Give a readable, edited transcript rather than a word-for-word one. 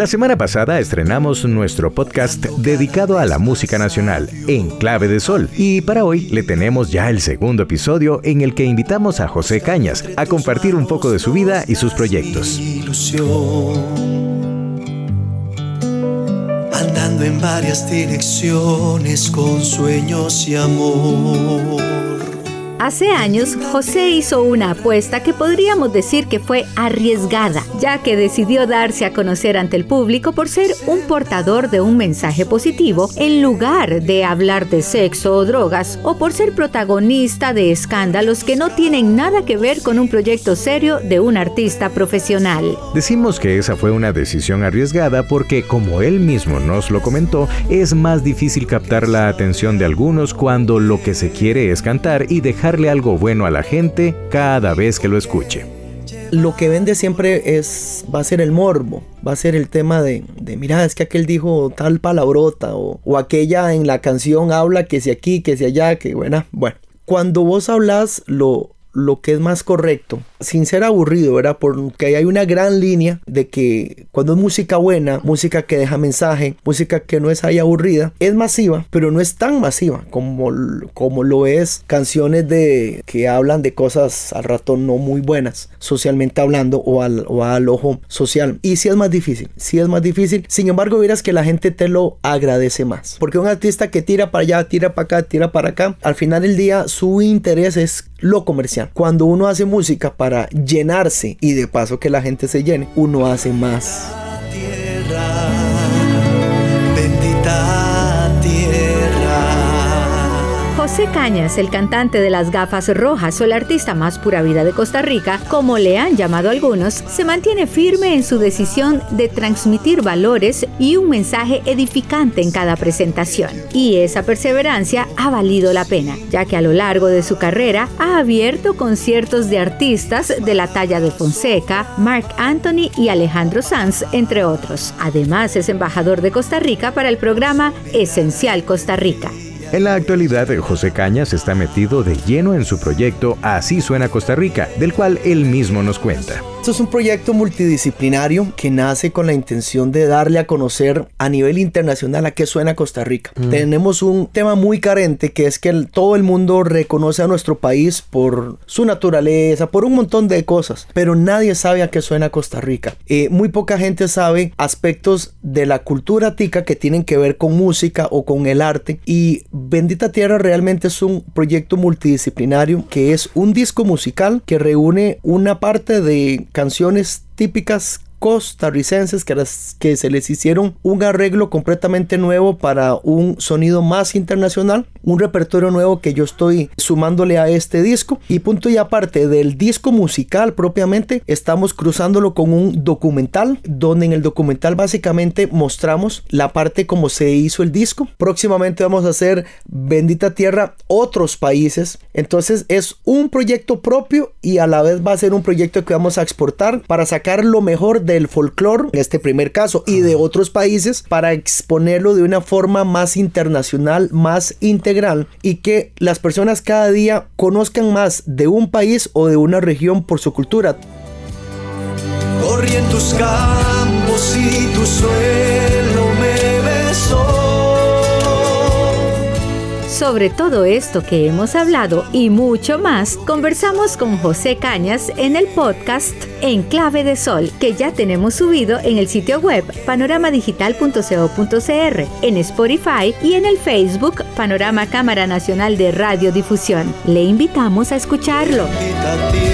La semana pasada estrenamos nuestro podcast dedicado a la música nacional, En Clave de Sol. Y para hoy le tenemos ya el segundo episodio en el que invitamos a José Cañas a compartir un poco de su vida y sus proyectos. Andando en varias direcciones con sueños y amor. Hace años, José hizo una apuesta que podríamos decir que fue arriesgada, ya que decidió darse a conocer ante el público por ser un portador de un mensaje positivo en lugar de hablar de sexo o drogas, o por ser protagonista de escándalos que no tienen nada que ver con un proyecto serio de un artista profesional. Decimos que esa fue una decisión arriesgada porque, como él mismo nos lo comentó, es más difícil captar la atención de algunos cuando lo que se quiere es cantar y dejarle algo bueno a la gente cada vez que lo escuche. Lo que vende siempre va a ser el morbo, va a ser el tema de mira, es que aquel dijo tal palabrota o aquella en la canción habla que si aquí, que si allá, que bueno, cuando vos hablas lo que es más correcto, sin ser aburrido, ¿verdad? Porque hay una gran línea de que cuando es música buena, música que deja mensaje, música que no es ahí aburrida, es masiva, pero no es tan masiva como lo es canciones que hablan de cosas al rato no muy buenas, socialmente hablando o al ojo social. Y sí es más difícil. Sin embargo, verás que la gente te lo agradece más. Porque un artista que tira para allá, tira para acá, tira para acá, al final del día su interés es lo comercial. Cuando uno hace música para llenarse y de paso que la gente se llene, uno hace más. José Cañas, el cantante de Las Gafas Rojas o el artista más pura vida de Costa Rica, como le han llamado algunos, se mantiene firme en su decisión de transmitir valores y un mensaje edificante en cada presentación. Y esa perseverancia ha valido la pena, ya que a lo largo de su carrera ha abierto conciertos de artistas de la talla de Fonseca, Marc Anthony y Alejandro Sanz, entre otros. Además, es embajador de Costa Rica para el programa Esencial Costa Rica. En la actualidad, José Cañas está metido de lleno en su proyecto Así Suena Costa Rica, del cual él mismo nos cuenta. Esto es un proyecto multidisciplinario que nace con la intención de darle a conocer a nivel internacional a qué suena Costa Rica. Tenemos un tema muy carente que es que todo el mundo reconoce a nuestro país por su naturaleza, por un montón de cosas, pero nadie sabe a qué suena Costa Rica. Muy poca gente sabe aspectos de la cultura tica que tienen que ver con música o con el arte, y Bendita Tierra realmente es un proyecto multidisciplinario que es un disco musical que reúne una parte de canciones típicas costarricenses que se les hicieron un arreglo completamente nuevo para un sonido más internacional, un repertorio nuevo que yo estoy sumándole a este disco, y punto y aparte del disco musical propiamente, estamos cruzándolo con un documental, donde en el documental básicamente mostramos la parte como se hizo el disco. Próximamente vamos a hacer Bendita Tierra otros países, entonces es un proyecto propio y a la vez va a ser un proyecto que vamos a exportar para sacar lo mejor del folclore, en este primer caso, y de otros países para exponerlo de una forma más internacional, más integral, y que las personas cada día conozcan más de un país o de una región por su cultura. Corrí en tus campos y tu suelo me besó. Sobre todo esto que hemos hablado y mucho más, conversamos con José Cañas en el podcast En Clave de Sol, que ya tenemos subido en el sitio web panoramadigital.co.cr, en Spotify y en el Facebook Panorama Cámara Nacional de Radiodifusión. Le invitamos a escucharlo.